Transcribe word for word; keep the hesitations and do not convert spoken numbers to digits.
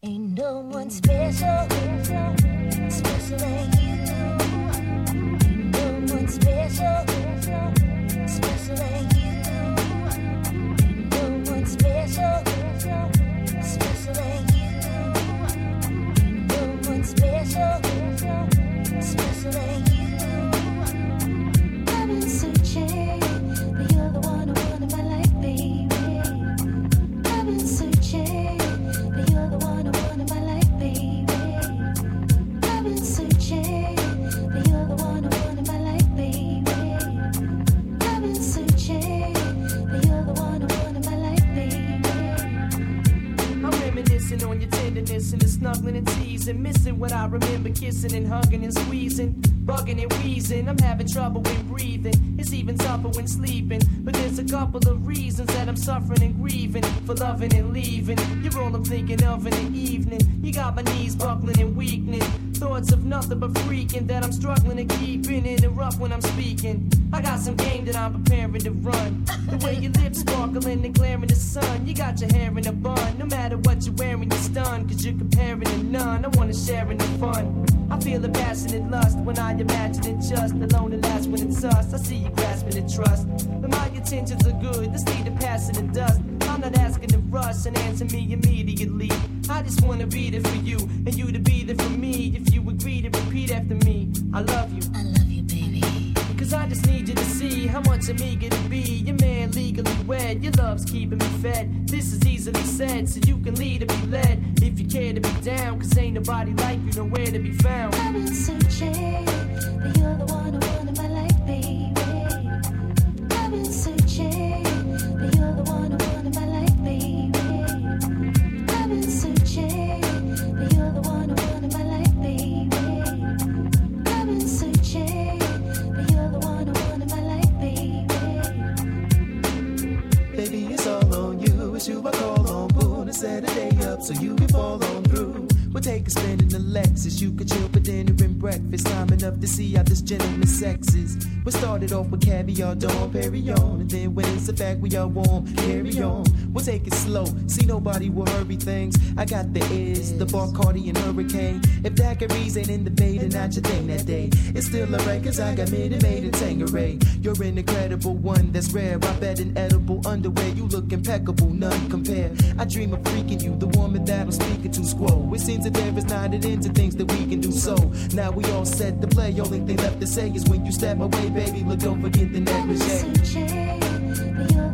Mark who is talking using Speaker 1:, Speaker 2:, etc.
Speaker 1: Ain't no one special, special than you. Ain't no one special, special than you. Ain't no one special, special than you. Ain't no one special, special than you. I've been searching, but you're the one I want in my life, baby. I've been searching, but you're the one I want in my life, baby. I've been searching, but you're the one I want in my life, baby. I've been searching, but you're the one I want in my life, baby.
Speaker 2: I'm reminiscing on your tenderness and the snuggling and teasing, missing what I remember kissing and hugging and squeezing, bugging and wheezing. I'm having trouble when breathing. It's even tougher when sleeping. But there's a couple of reasons that I'm suffering and grieving for loving and leaving. You're all I'm thinking of in the evening. You got my knees buckling and weakening. Thoughts of nothing but freaking that I'm struggling to keep in. Interrupt when I'm speaking. I got some game that I'm preparing to run. The way your lips sparkling and glare in the sun. You got your hair in a bun. No matter what you're wearing, you're stunned. Cause you're comparing to none. I wanna share in the fun. I feel a passionate lust when I imagine it just alone and last when it's us. I see you grasping and trust, but my intentions are good. Let's leave the past in the dust. I'm not asking to rush and answer me immediately. I just wanna be there for you and you to be there for me. If you agree to repeat after me, I love you.
Speaker 1: I love you, baby.
Speaker 2: Cause I just need you to see how much I'm eager to be your man, legally wed. Your love's keeping me fed. This is easily said, so you can lead or be led. If you care to be down, cause ain't nobody like you, nowhere to be found.
Speaker 1: I've been searching, but you're the one I want in my life, baby. I've been searching, but you're the one I want in my life, baby. I've been searching, but you're the one I want in my life, baby. I've been searching, but you're the one I want in my life, baby.
Speaker 3: Baby, it's all on you. It's you I call on, boo, to set a day up so you can fall on through. We'll take a spin in the Lexus. You could chill for dinner and breakfast. Time enough to see how this gentleman sexes. We started off with caviar, Dom Perignon, and then when it's a fact we are warm, carry on. We'll take it slow. See, nobody will hurry things. I got the is, the Bacardi and Hurricane. If daiquiris ain't in the bay, then not your thing that day. It's still alright, cause I got Minute Maid and Tangeray. You're an incredible one that's rare. I bet in edible underwear. You look impeccable, none compare. I dream of freaking you, the woman that I'm speaking to, squall. It seems that there is not an end to things that we can do. So now we all set to play. Only thing left to say is when you step away, baby, look, don't forget the necklace.
Speaker 1: I've been searching, but you're